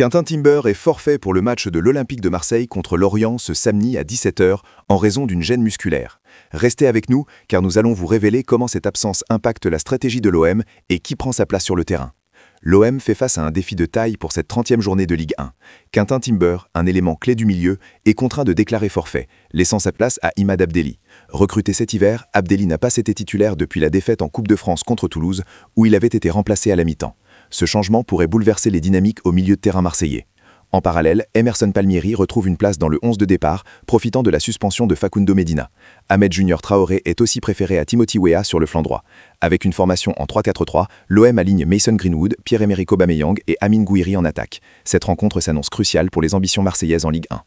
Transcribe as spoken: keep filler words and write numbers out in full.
Quentin Timber est forfait pour le match de l'Olympique de Marseille contre Lorient ce samedi à dix-sept heures en raison d'une gêne musculaire. Restez avec nous car nous allons vous révéler comment cette absence impacte la stratégie de l'O M et qui prend sa place sur le terrain. L'O M fait face à un défi de taille pour cette trentième journée de Ligue un. Quentin Timber, un élément clé du milieu, est contraint de déclarer forfait, laissant sa place à Imad Abdelli. Recruté cet hiver, Abdelli n'a pas été titulaire depuis la défaite en Coupe de France contre Toulouse, où il avait été remplacé à la mi-temps. Ce changement pourrait bouleverser les dynamiques au milieu de terrain marseillais. En parallèle, Emerson Palmieri retrouve une place dans le onze de départ, profitant de la suspension de Facundo Medina. Ahmed Junior Traoré est aussi préféré à Timothy Weah sur le flanc droit. Avec une formation en trois quatre trois, l'O M aligne Mason Greenwood, Pierre-Emerick Aubameyang et Amine Gouiri en attaque. Cette rencontre s'annonce cruciale pour les ambitions marseillaises en Ligue un.